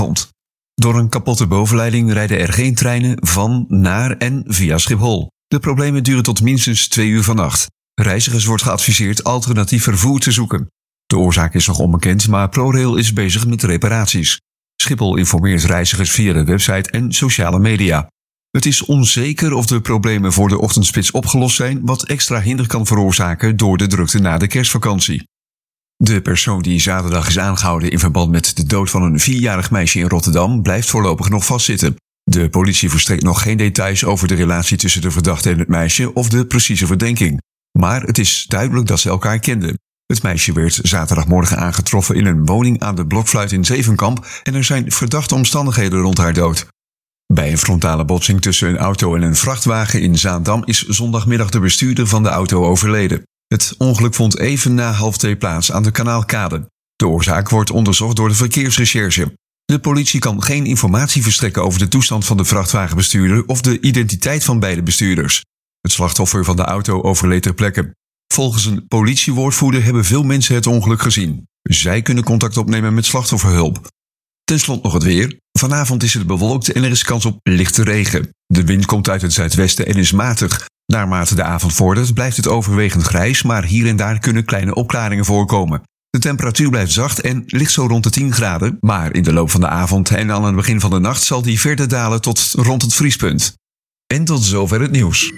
komt. Door een kapotte bovenleiding rijden er geen treinen van, naar en via Schiphol. De problemen duren tot minstens 2 uur vannacht. Reizigers wordt geadviseerd alternatief vervoer te zoeken. De oorzaak is nog onbekend, maar ProRail is bezig met reparaties. Schiphol informeert reizigers via de website en sociale media. Het is onzeker of de problemen voor de ochtendspits opgelost zijn, wat extra hinder kan veroorzaken door de drukte na de kerstvakantie. De persoon die zaterdag is aangehouden in verband met de dood van een 4-jarig meisje in Rotterdam blijft voorlopig nog vastzitten. De politie verstrekt nog geen details over de relatie tussen de verdachte en het meisje of de precieze verdenking. Maar het is duidelijk dat ze elkaar kenden. Het meisje werd zaterdagmorgen aangetroffen in een woning aan de Blokfluit in Zevenkamp en er zijn verdachte omstandigheden rond haar dood. Bij een frontale botsing tussen een auto en een vrachtwagen in Zaandam is zondagmiddag de bestuurder van de auto overleden. Het ongeluk vond even na 1:30 plaats aan de Kanaalkade. De oorzaak wordt onderzocht door de verkeersrecherche. De politie kan geen informatie verstrekken over de toestand van de vrachtwagenbestuurder of de identiteit van beide bestuurders. Het slachtoffer van de auto overleed ter plekke. Volgens een politiewoordvoerder hebben veel mensen het ongeluk gezien. Zij kunnen contact opnemen met slachtofferhulp. Ten slotte nog het weer. Vanavond is het bewolkt en er is kans op lichte regen. De wind komt uit het zuidwesten en is matig. Naarmate de avond vordert blijft het overwegend grijs, maar hier en daar kunnen kleine opklaringen voorkomen. De temperatuur blijft zacht en ligt zo rond de 10 graden, maar in de loop van de avond en aan het begin van de nacht zal die verder dalen tot rond het vriespunt. En tot zover het nieuws.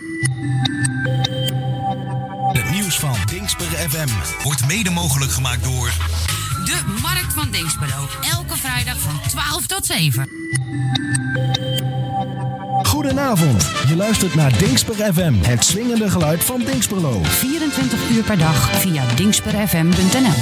Het nieuws van Dingsper FM wordt mede mogelijk gemaakt door de Markt van Dinxperlo. Elke vrijdag van 12 tot 7. Goedenavond, je luistert naar Dingsper FM, het swingende geluid van Dinxperlo. 24 uur per dag via dingsperfm.nl.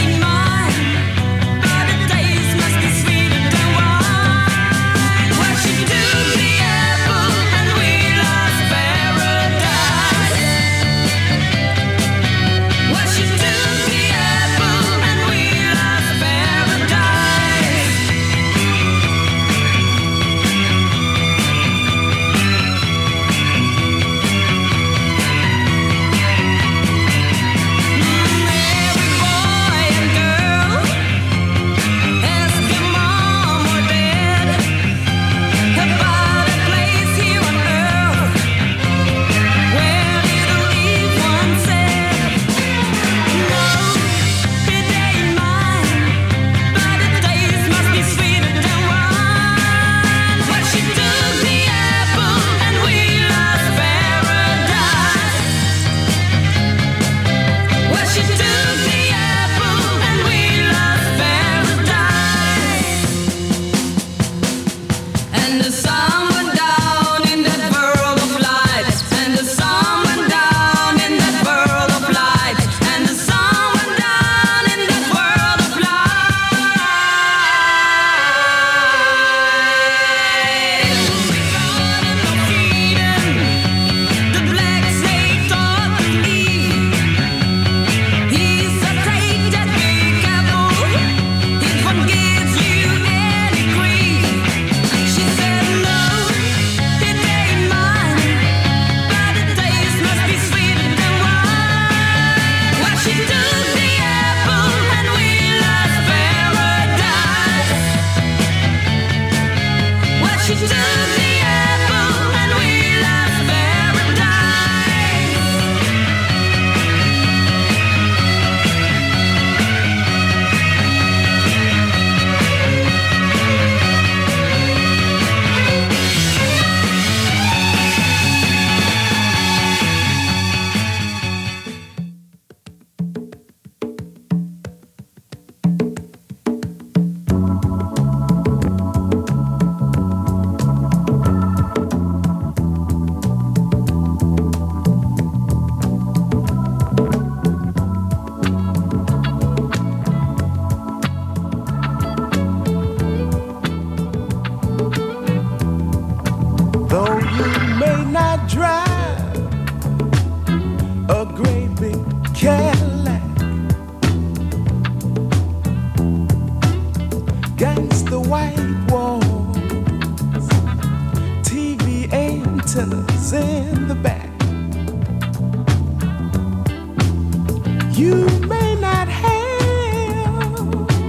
What you antennas in the back. You may not have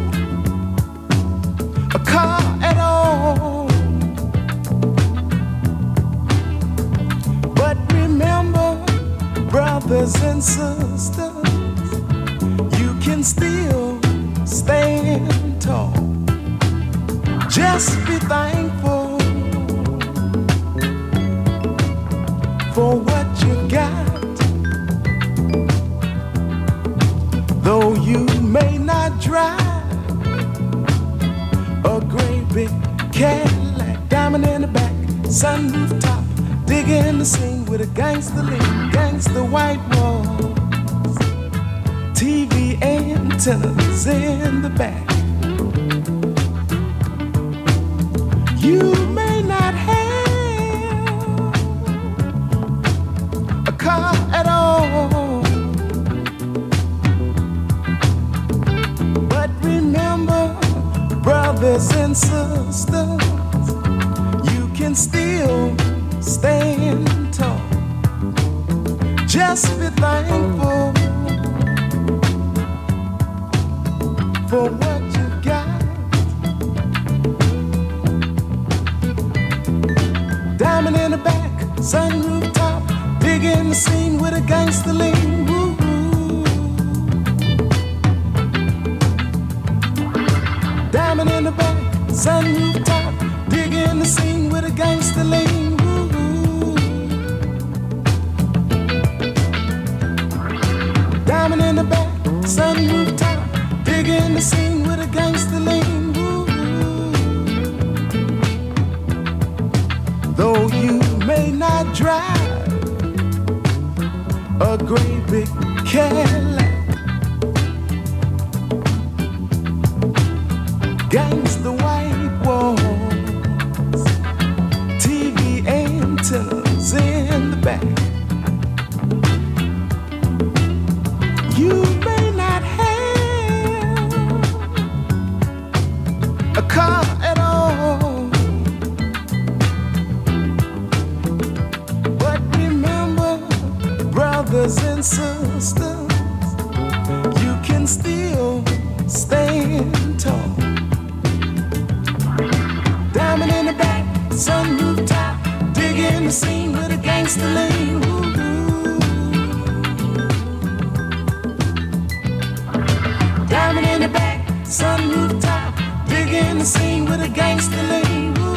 a car at all, but remember, brothers and sisters, you can still stand tall. Just be thankful for what you got. Though you may not drive a great big Cadillac, diamond in the back, sunroof top, digging the scene with a gangster lean, gangster white walls, TV antennas in the back. You may not have a car at all, but remember, brothers and sisters, you can still stand tall. Just be thankful for what you got. Diamond in the back, sunroof top, digging the scene with a gangster lean. Woo. Diamond in the back, sunroof top, digging the scene with a gangster lean. Woo. Diamond in the back, sunroof top, digging the scene with a gangster lean. Woo. Though you may not drive a great big Cadillac, gangsta white walls, TV antennas in the back. You may not have a car at all, but remember, brothers and sisters, you can still stand tall. Diamond in the back, sunroof top, digging the scene with a gangster lean. Woo. Diamond in the back, sunroof top, digging the scene with a gangster lean. Woo.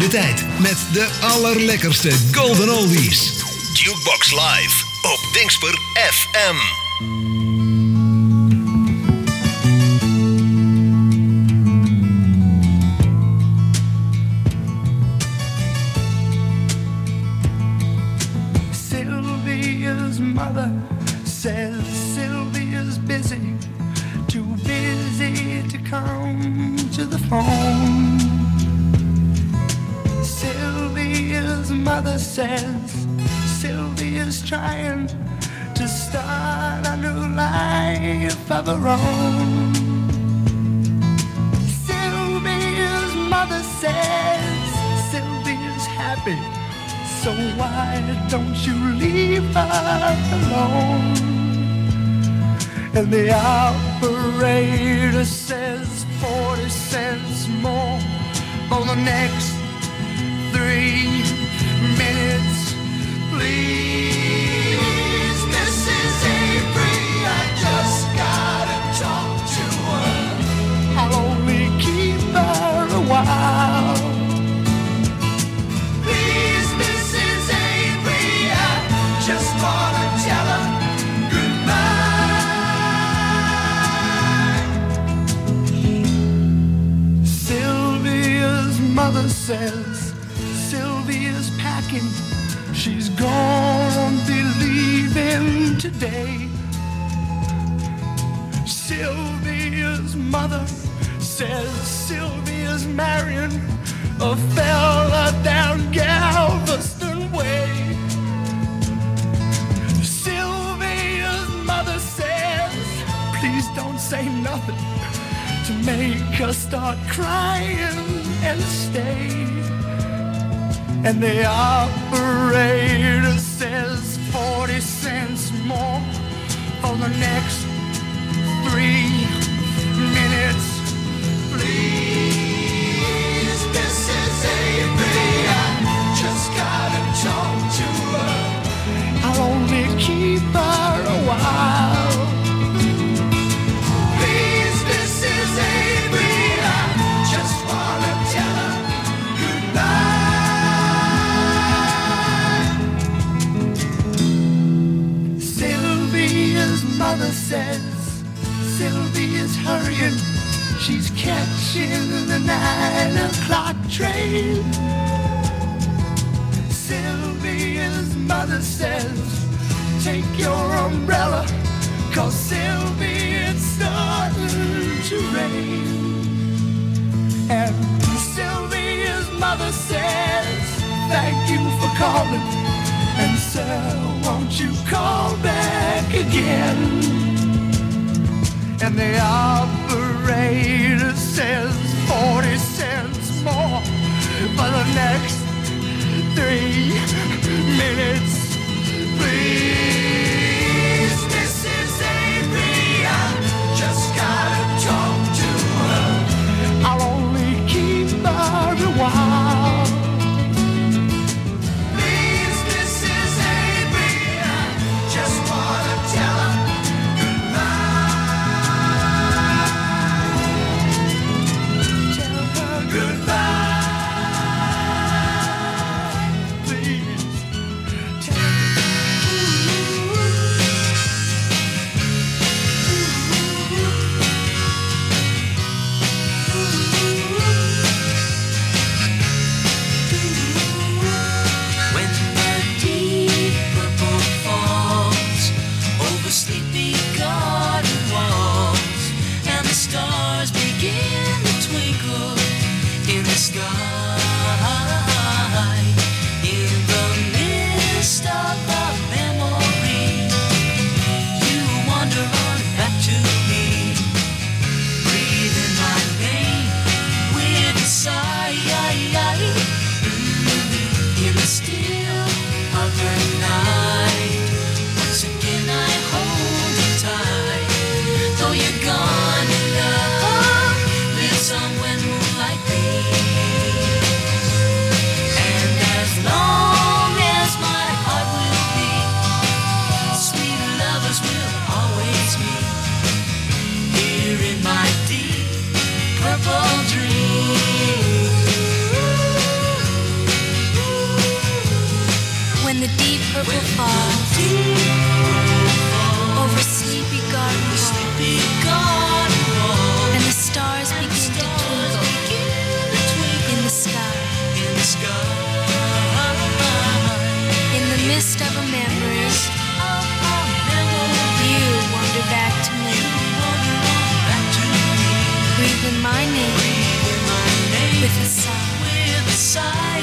tijd met de allerlekkerste golden oldies. Jukebox Live op Dingsper FM. Sylvia's mother says Sylvia's busy, too busy to come to the phone. Sylvia's mother says Sylvia's trying to start a new life of her own. Sylvia's mother says Sylvia's happy, so why don't you leave her alone? And the operator says 40 cents more for the next 3 minutes, please. Mrs. Avery, I just gotta talk to her. I'll only keep her a while. Please, Mrs. Avery, I just wanna tell her goodbye. Sylvia's mother says Sylvia's packing, she's gonna be leaving today. Sylvia's mother says Sylvia's marrying a fella down Galveston Way. Sylvia's mother says, please don't say nothing to make her start crying and stay. And the operator says 40 cents more for the next 3 minutes, please. Mrs. Avery, I just gotta talk to her. I'll only keep her a while. Please, Mrs. Avery, I just wanna tell her goodbye. Sylvia's mother says Sylvia's hurrying, she's catching the 9 o'clock train. Sylvia's mother says, take your umbrella, 'cause Sylvia, it's starting to rain. And Sylvia's mother says, thank you for calling, and sir, won't you call back again? And the operator says 40 cents more for the next 3 minutes, please. Mrs. Avery, I just gotta talk to her. I'll only keep her a while. Please, Mrs. Avery, I just wanna tell her goodbye, please. with a sigh,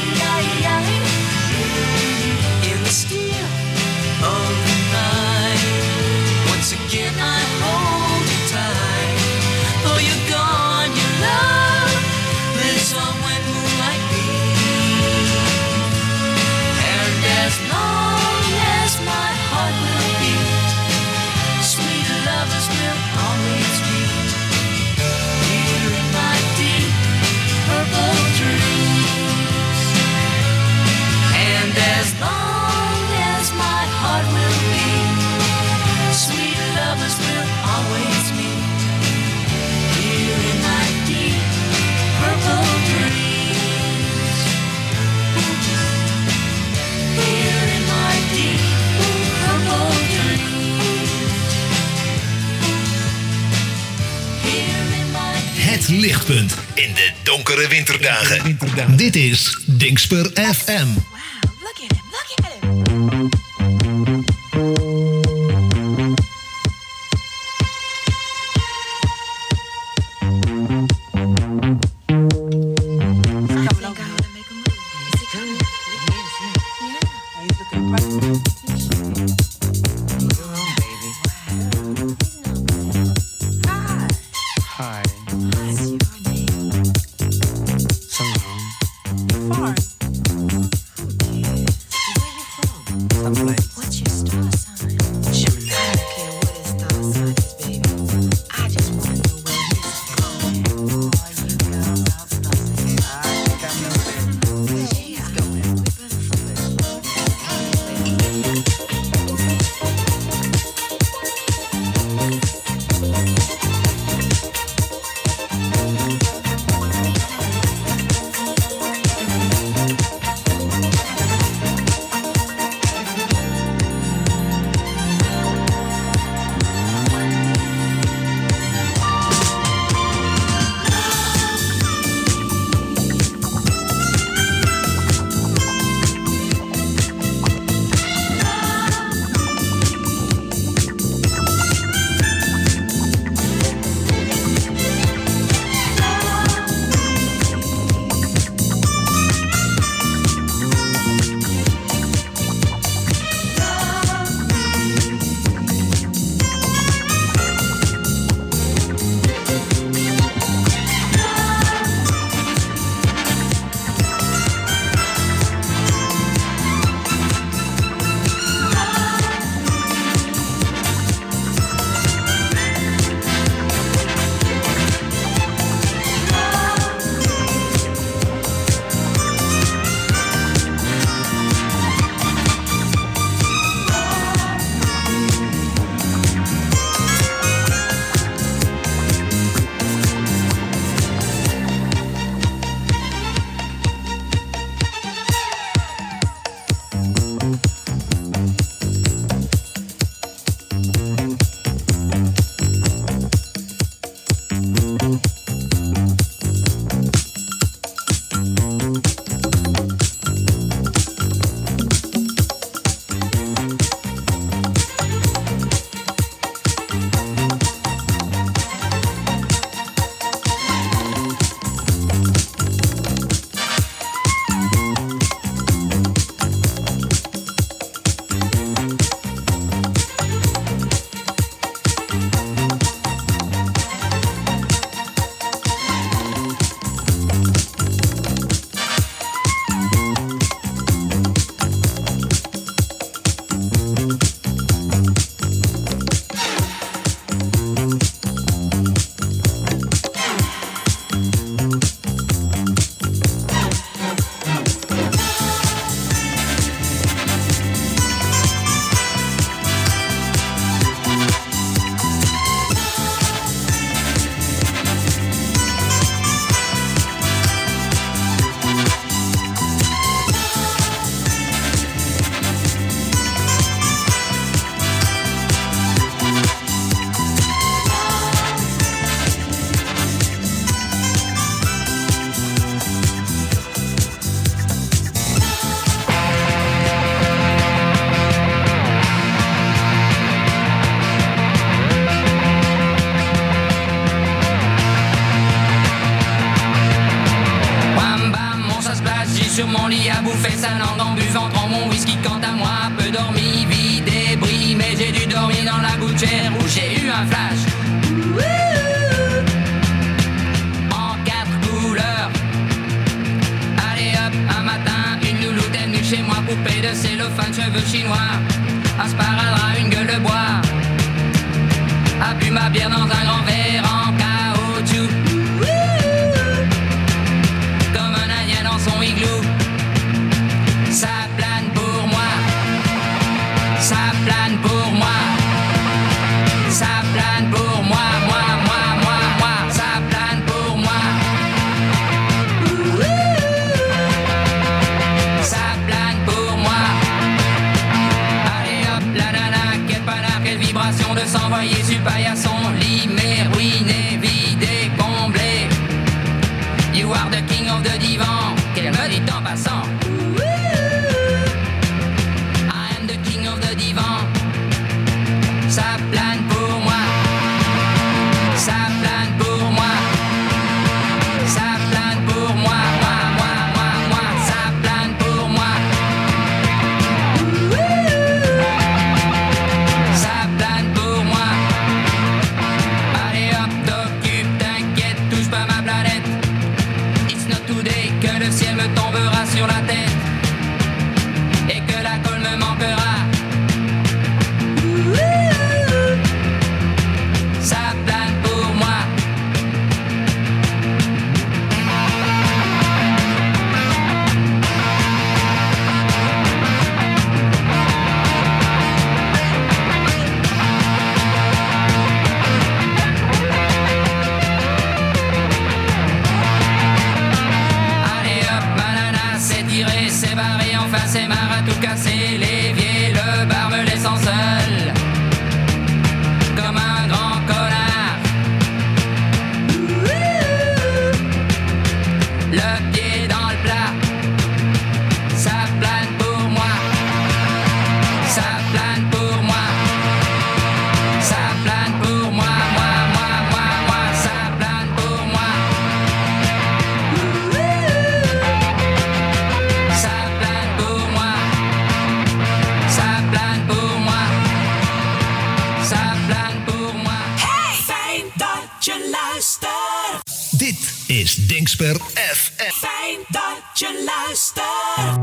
in the still of the night. Once again I hold you tight. Though you're gone, your love lives on when moonlight beams. And as long as my heart will beat, sweet lovers will always meet here in my deep purple dreams. And as long as my heart will beat, sweet lovers will always meet here in my deep purple dreams. Here in my deep purple dreams. Here in my Het lichtpunt in de donkere winterdagen. Dit is Dingsper FM. look at him, look at him. Hi. So long. bouffé sa langue en buvant trop mon whisky. Quant à moi, peu dormi, vie débris. Mais j'ai dû dormir dans la gouttière où j'ai eu un flash. En 4 couleurs. Allez hop, un matin, une louloute est venue chez moi. Poupée de cellophane, cheveux chinois. Un sparadrap, une gueule de bois. A bu ma bière dans un grand verre en caoutchouc. Comme un indien dans son igloo. Ça plane pour moi. Ça plane pour moi. Ça plane pour moi. Moi. Ça plane pour moi. Ça plane pour moi. Allez hop, la nana, quel panard, quelle vibration de s'envoyer sur paillasson. Limé, ruiné, vidé, comblé. You are the king of the divan. Qu'elle me dit en passant. I am the king of the divan. Ça plane pour moi. Ça plane pour moi. Ça plane pour moi. Moi. Ça plane pour moi. Ça plane pour moi. Allez hop, t'occupe, t'inquiète, touche pas ma planète. It's not today que le ciel me tombera sur la tête. Et que la colle me manquera. Ça plane pour moi. Allez hop, banana, c'est tiré, c'est barré, enfin c'est marre à tout casser. L'évier, le bar me laissant seul. Comme un grand connard. Le pied dans le plat. Ça plane pour moi. Ça plane pour moi. Ça plane pour moi. Moi. Ça plane pour moi. Ça plane pour moi. Ça plane pour moi. Ça plane pour moi. Fijn dat je luistert. Dit is Dingsper FM. Fijn dat je luistert.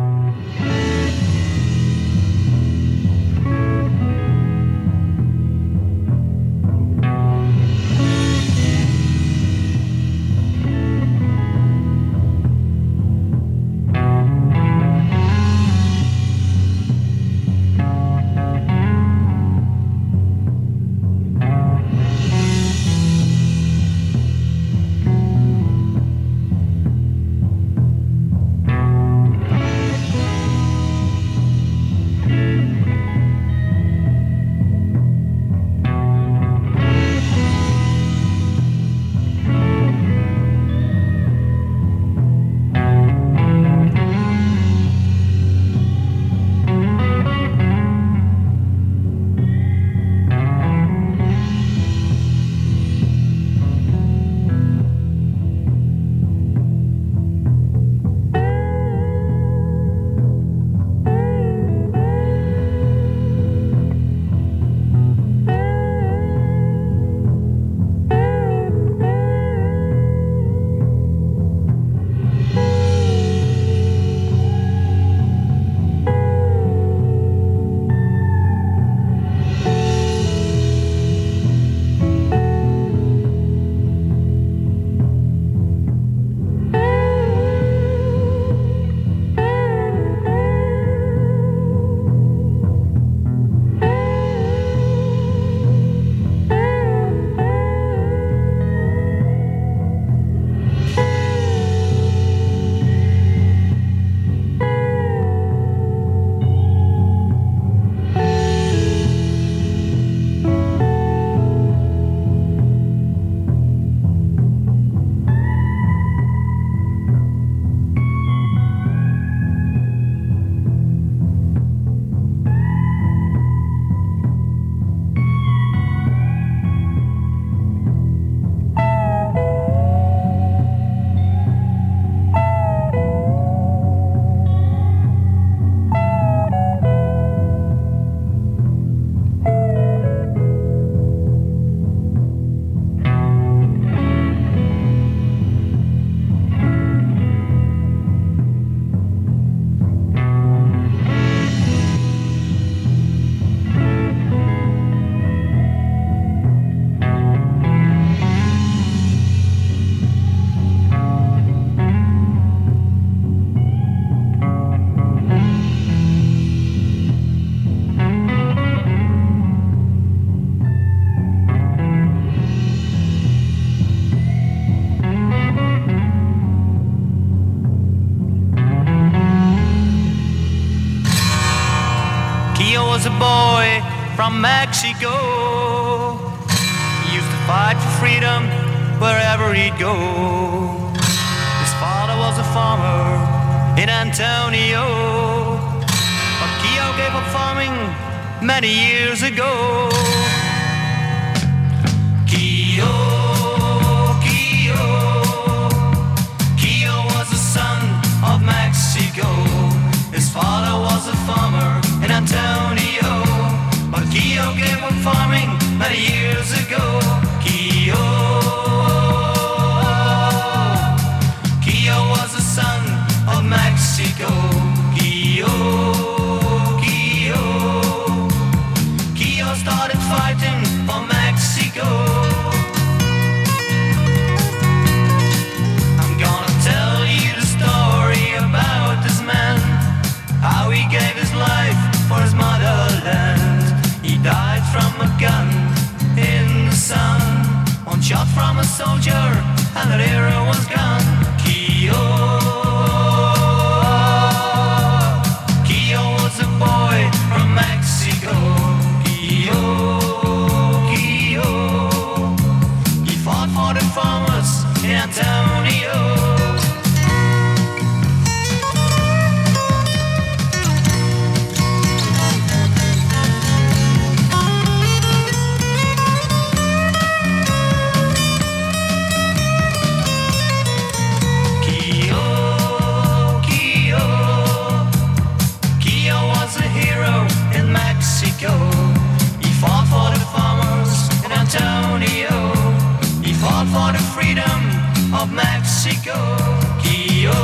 from Mexico. He used to fight for freedom wherever he'd go. His father was a farmer in Antonio, but Keo gave up farming many years ago. Keo was the son of Mexico. His father was a farmer in Antonio, but Keo gave up farming many years ago. Keo was the son of Mexico. Keo started fighting for Mexico. I'm gonna tell you the story about this man, how he gave his life for his motherland. He died from a gun in the sun, one shot from a soldier, and that hero was gone. Keo was a boy from Mexico. Keo, he fought for the farmers in Antonio. He fought for the farmers in Antonio. He fought for the freedom of Mexico. Keo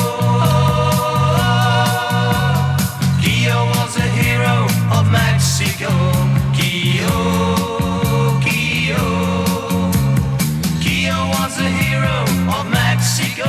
was a hero of Mexico. Keo was a hero of Mexico.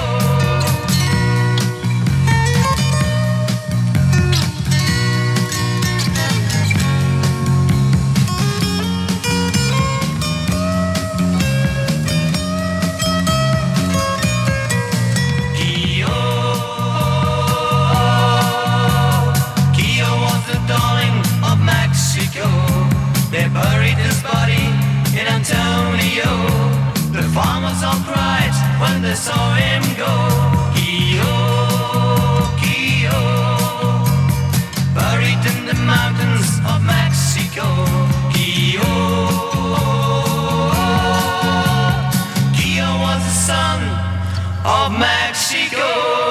They buried his body in Antonio. The farmers all cried when they saw him go. Keo, buried in the mountains of Mexico. Keo was the son of Mexico.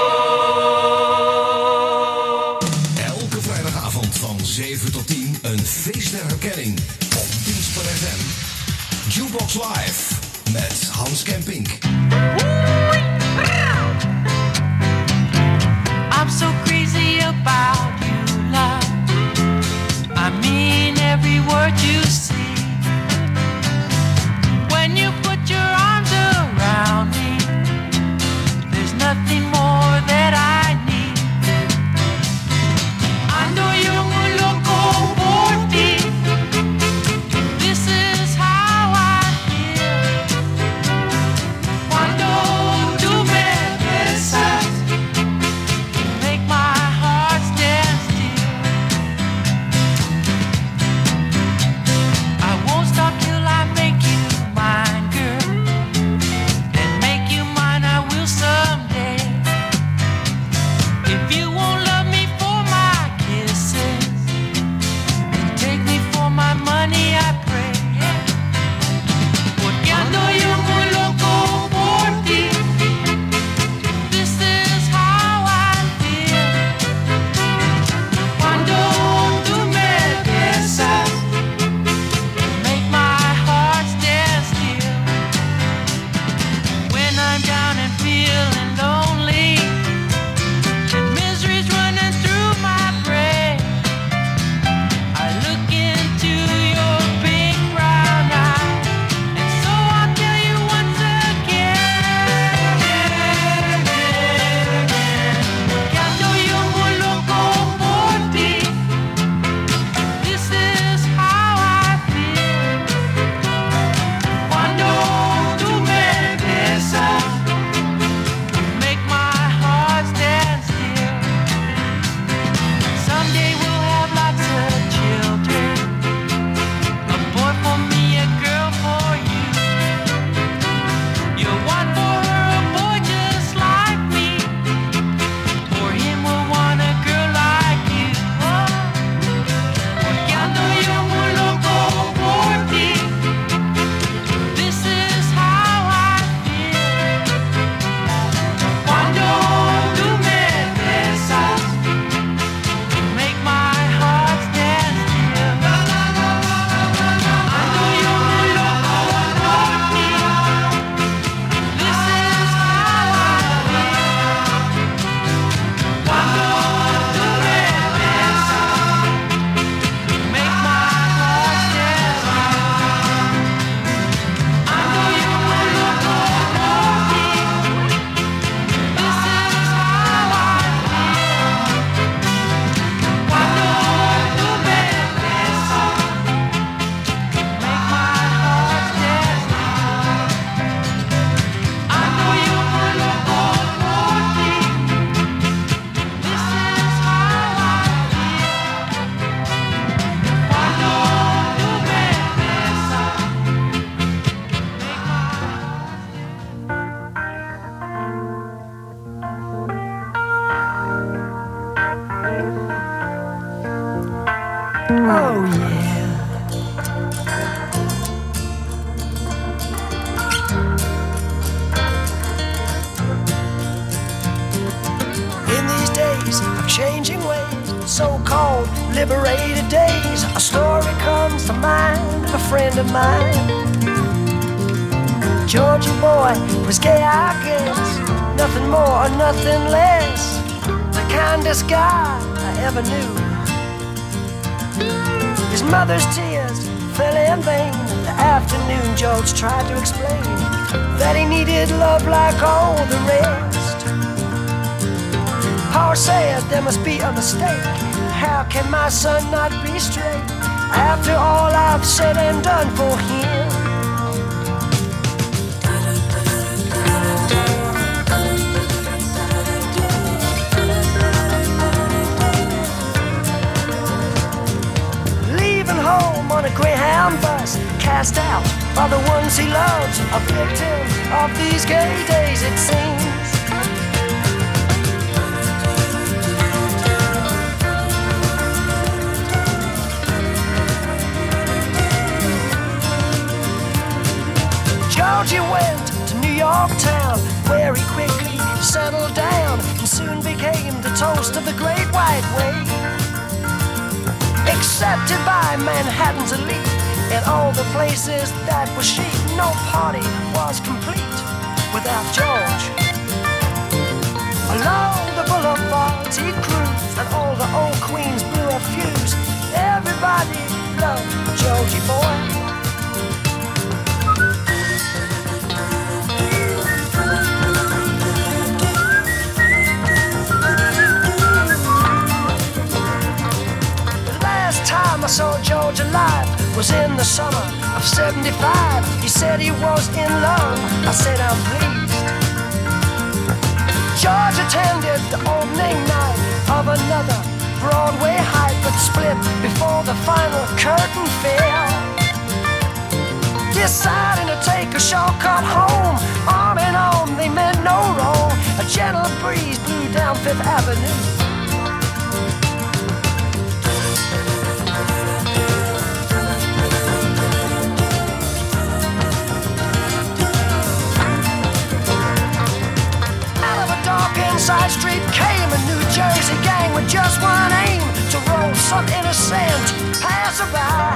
Elke vrijdagavond van 7 tot 10 een feest der herkenning op Dinsper FM. Jukebox Live met Hans Kempink. I'm so crazy about you, love. I mean every word you say. When you put your arms around me, there's nothing more that I need. Ando yo muy loco por ti. This is how I feel. Cuando so-called liberated days, a story comes to mind of a friend of mine. Georgie boy was gay, I guess, nothing more or nothing less, the kindest guy I ever knew. His mother's tears fell in vain. The afternoon George tried to explain that he needed love like all the rest. Paul said there must be a mistake. How can my son not be straight after all I've said and done for him? Leaving home on a Greyhound bus, cast out by the ones he loves, a victim of these gay days it seems. Georgie went to New York town, where he quickly settled down and soon became the toast of the Great White Way. Accepted by Manhattan's elite in all the places that were chic, no party was complete without George. Along the boulevards he'd cruise, and all the old queens blew a fuse. Everybody loved Georgie boy. I saw George alive was in the summer of '75. He said he was in love. I said I'm pleased. George attended the opening night of another Broadway hype, but split before the final curtain fell. Deciding to take a shortcut home, arm in arm they meant no wrong. A gentle breeze blew down Fifth Avenue. Side street came a New Jersey gang with just one aim, to roll some innocent passerby.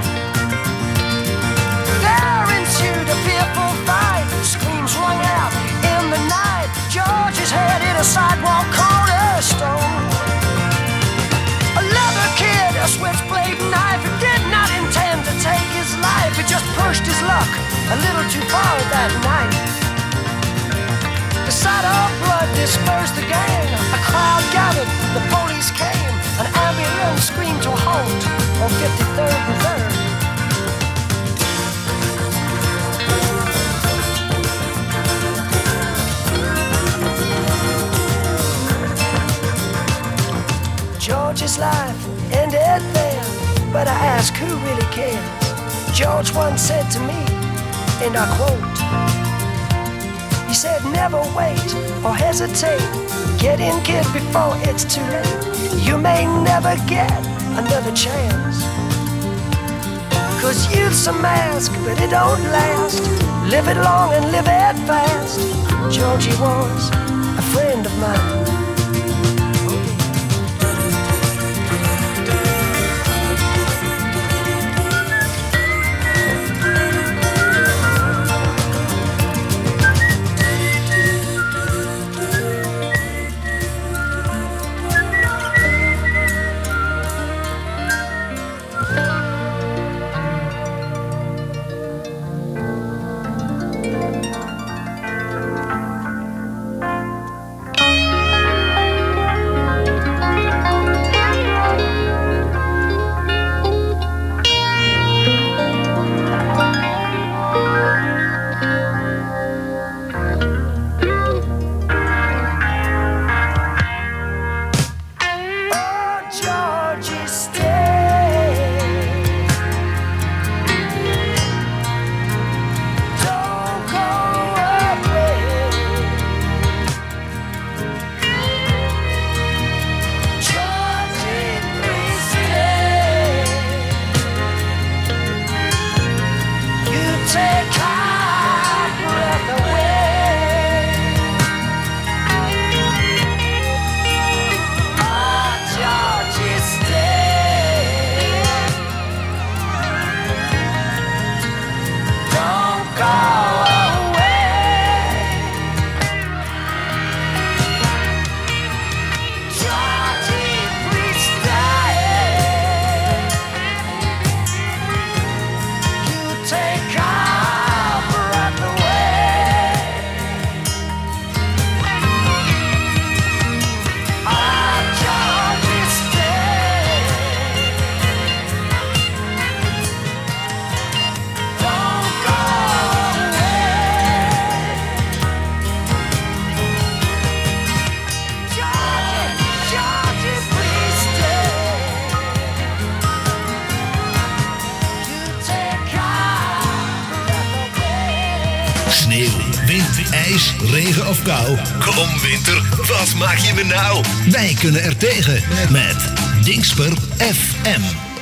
There ensued a fearful fight, screams rung out in the night. George's head hit a sidewalk cornerstone. A leather kid, a switchblade knife, he did not intend to take his life. He just pushed his luck a little too far that night. The sight of blood dispersed the gang. A crowd gathered, the police came. An ambulance screamed to a halt on 53rd and 3rd. George's life ended there, but I ask who really cares. George once said to me, and I quote, he said, never wait or hesitate. Get in, kid, before it's too late. You may never get another chance. 'Cause youth's a mask, but it don't last. Live it long and live it fast. Georgie was a friend of mine. Sneeuw, wind, ijs, regen of kou. Kom winter, wat maak je me nou? Wij kunnen er tegen met Dingsper FM.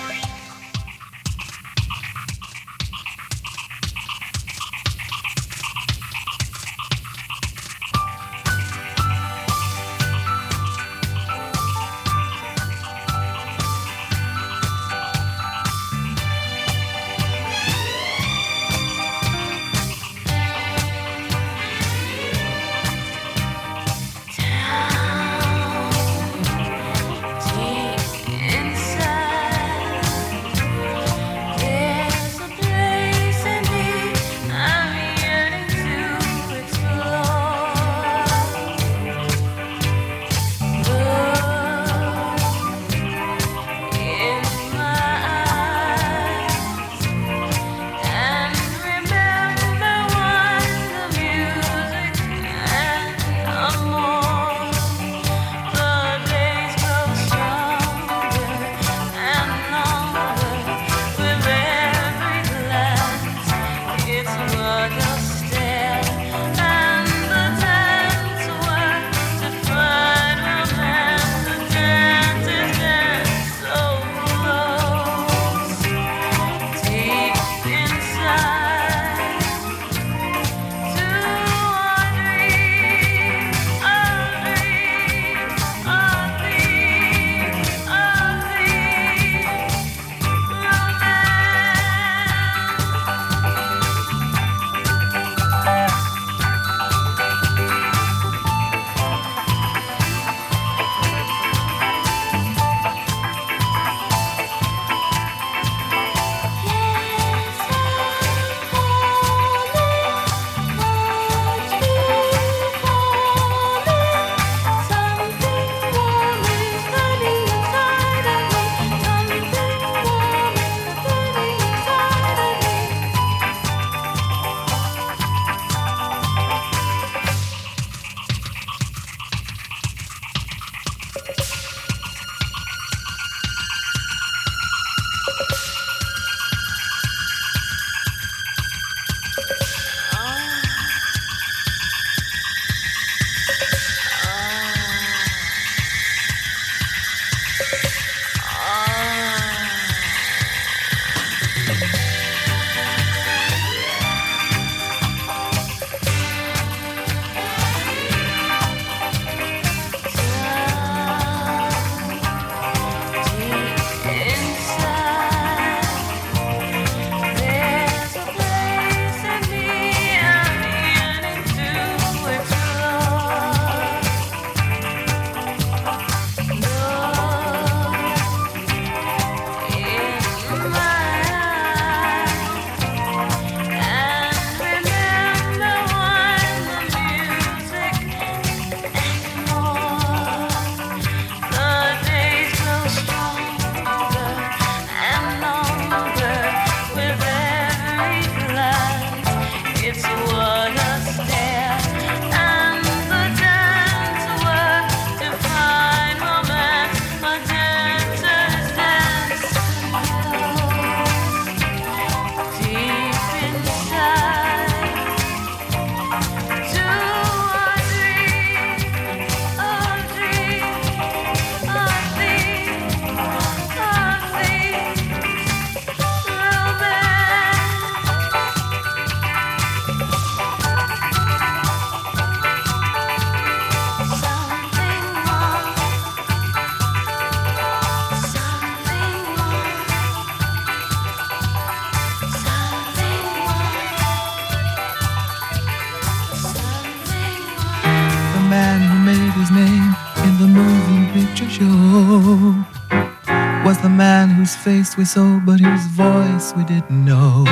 Was the man whose face we saw, but whose voice we didn't know.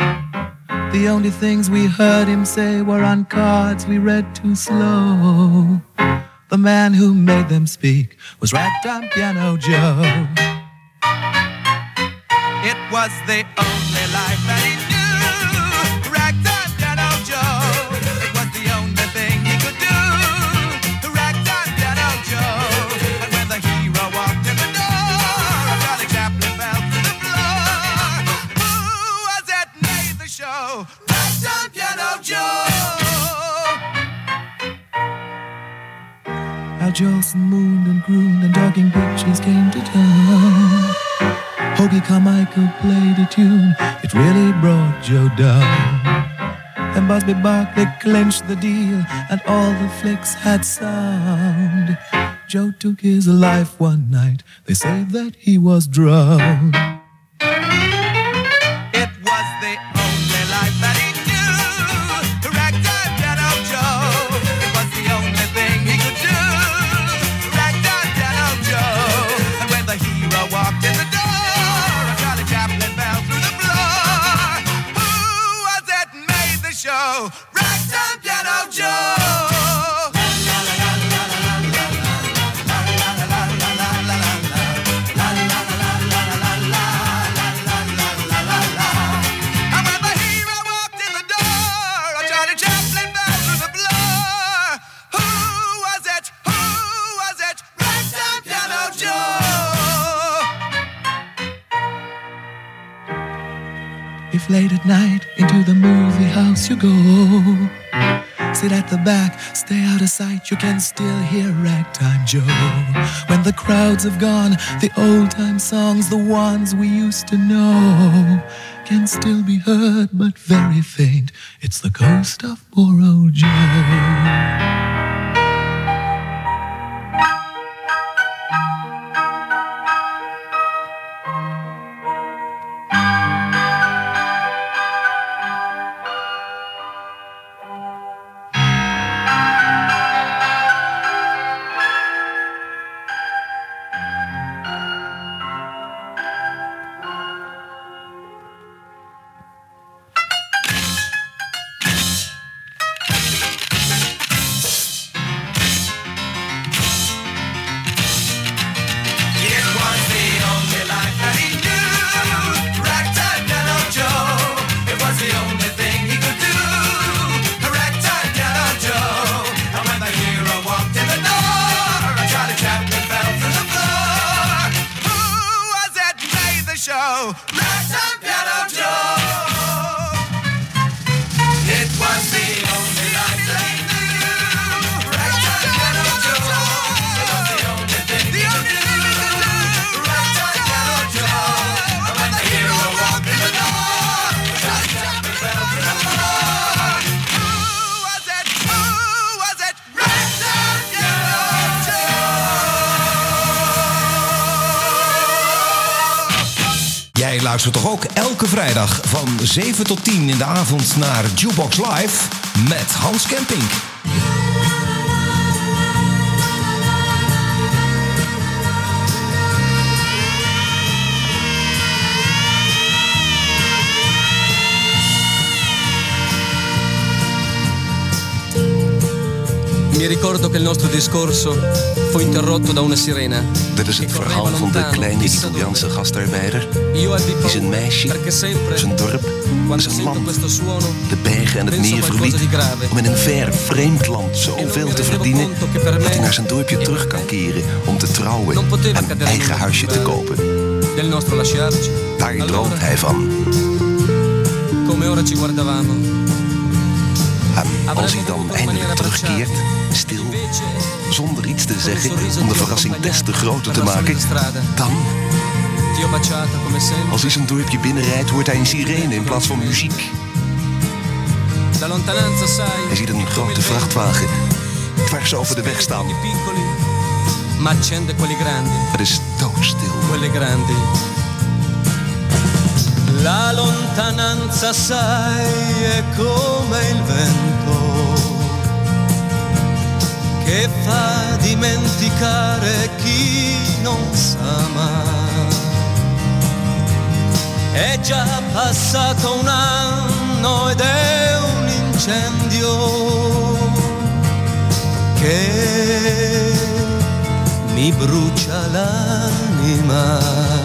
The only things we heard him say were on cards we read too slow. The man who made them speak was Ragtime Piano Joe. It was the only life that he knew, Ragtime Piano Joe. It was the only thing he could do, Ragtime Piano Joe. And when the hero walked in the door, Charlie Chaplin fell to the floor. Who was it made the show? Ragtime Piano Joe. Jolson mooned and crooned and talking pictures came to town. Hoagie Carmichael played a tune, it really brought Joe down. And Busby Barkley clinched the deal, and all the flicks had sound. Joe took his life one night, they say that he was drowned. It was the only life that he knew. Ragtime Piano Joe. It was the only thing he could do. Ragtime Piano Joe. And when the hero walked in the door, Charlie Chaplin fell through the floor. Who was it made the show? Ragtime Piano Joe. If late at night into the movie house you go, sit at the back, stay out of sight, you can still hear Ragtime Joe. When the crowds have gone, the old time songs, the ones we used to know, can still be heard but very faint. It's the ghost of poor old Joe. Jij luistert toch ook elke vrijdag van 7 tot 10 in de avond naar Jukebox Live met Hans Kempink. Mi ricordo che il nostro discorso fu interrotto da una sirena. Dit is het verhaal van de kleine Italiaanse gastarbeider die zijn meisje, zijn dorp, zijn land, de bergen en het meer verliet om in een ver, vreemd land zoveel te verdienen dat hij naar zijn dorpje terug kan keren om te trouwen en een eigen huisje te kopen. Daar droomt hij van. En als hij dan eindelijk terugkeert, stil, zonder iets te zeggen, om de verrassing des te groter te maken, dan, als hij zijn dorpje binnenrijdt, hoort hij een sirene in plaats van muziek. Hij ziet een grote vrachtwagen dwars over de weg staan. Het is doodstil. La lontananza sai è come il vento che fa dimenticare chi non s'ama. È già passato un anno ed è un incendio che mi brucia l'anima.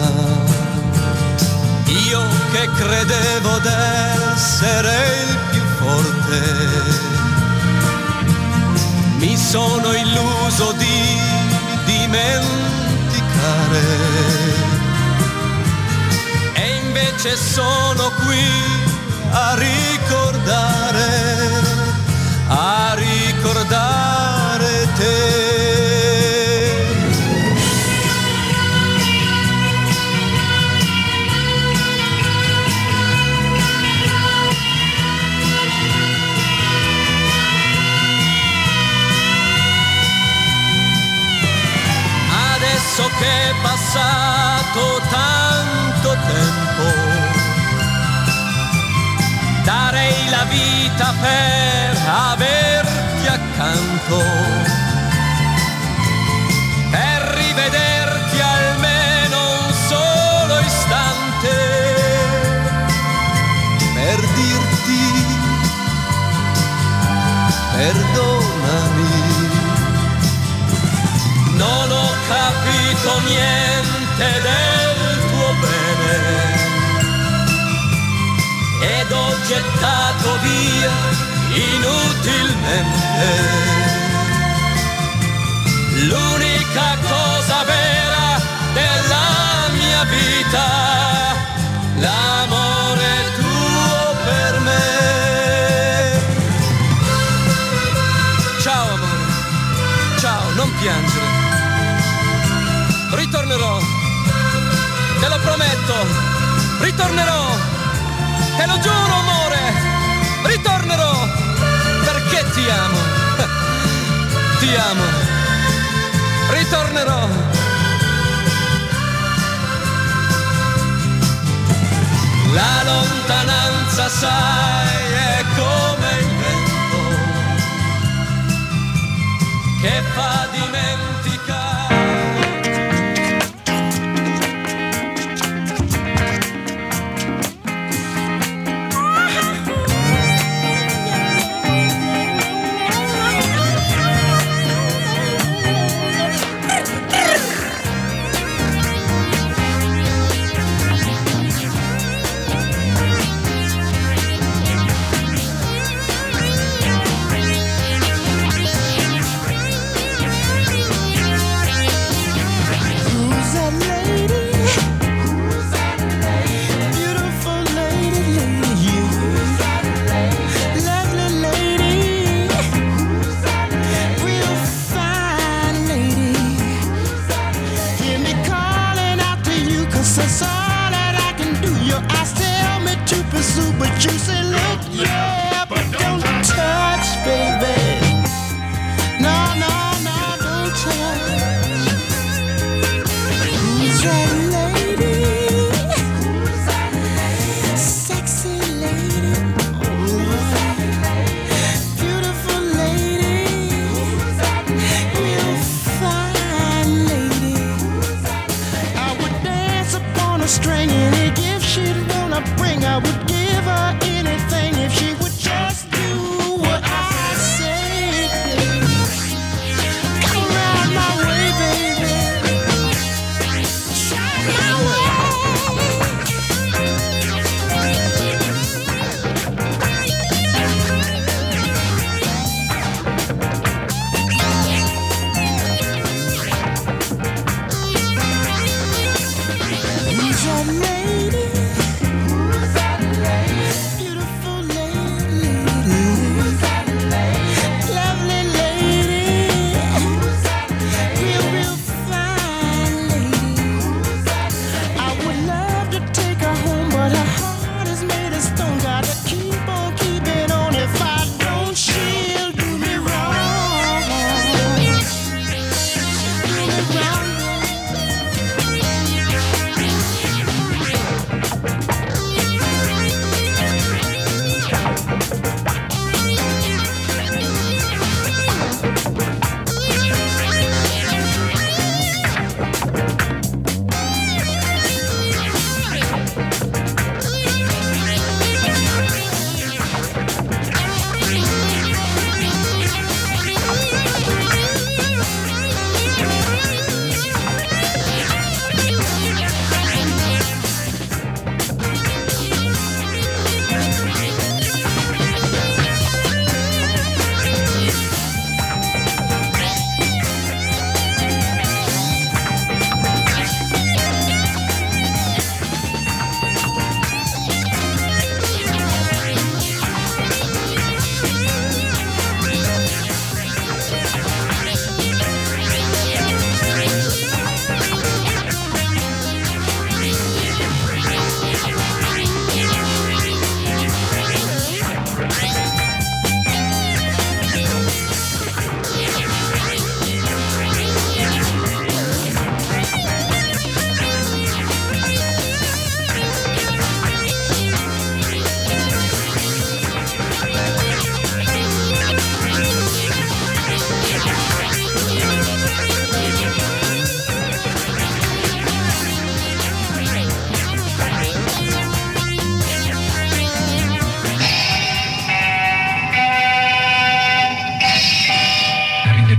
Io che credevo d'essere il più forte, mi sono illuso di dimenticare, e invece sono qui a ricordare te. è passato tanto tempo, darei la vita per averti accanto, per rivederti almeno un solo istante, per dirti perdonami. Non ho capito niente del tuo bene ed ho gettato via inutilmente l'unica cosa vera della mia vita, l'amore tuo per me. Ciao amore, ciao, non piangere. Ritornerò, te lo prometto, ritornerò, te lo giuro amore, ritornerò, perché ti amo, ti amo, ritornerò. La lontananza sai è come il vento che fa dimenticare.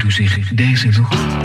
u zich deze nog?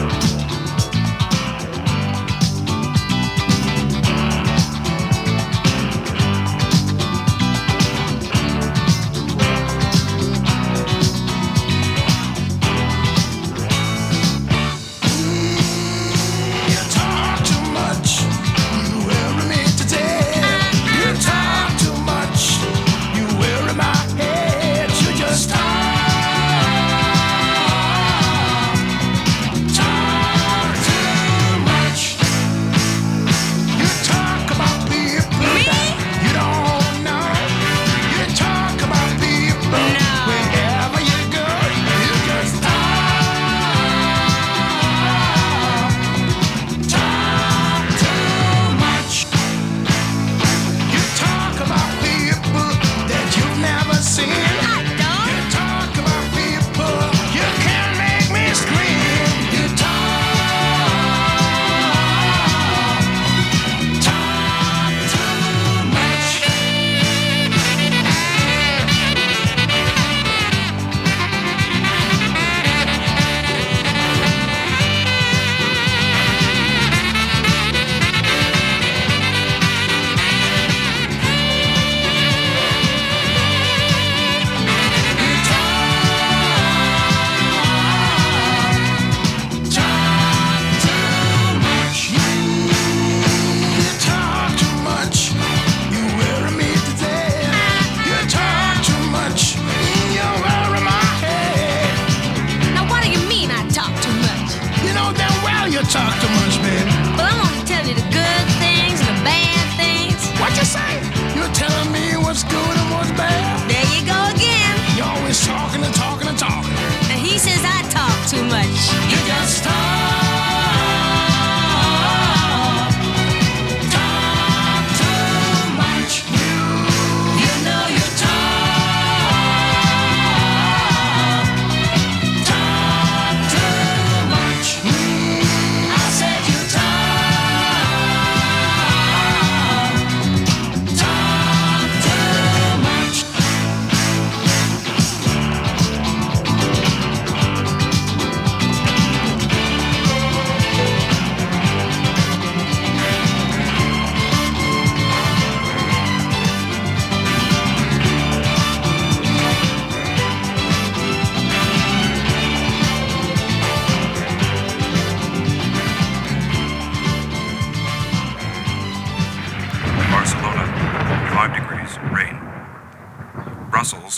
Brussels,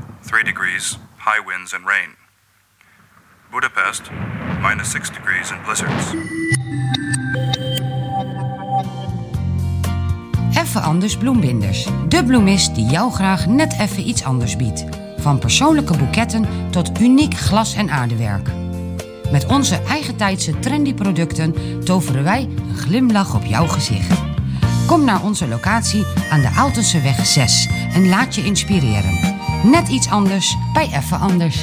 3 degrees, high winds and rain. Budapest, -6 degrees and blizzards. Even Anders bloembinders. De bloemist die jou graag net even iets anders biedt. Van persoonlijke boeketten tot uniek glas- en aardewerk. Met onze eigentijdse trendy producten toveren wij een glimlach op jouw gezicht. Kom naar onze locatie aan de Aaltenseweg 6 en laat je inspireren. Net iets anders bij Even Anders.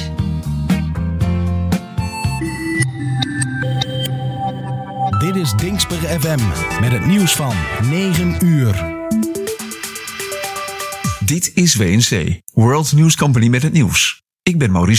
Dit is Dingsper FM met het nieuws van 9 uur. Dit is WNC, World News Company met het nieuws. Ik ben Maurice.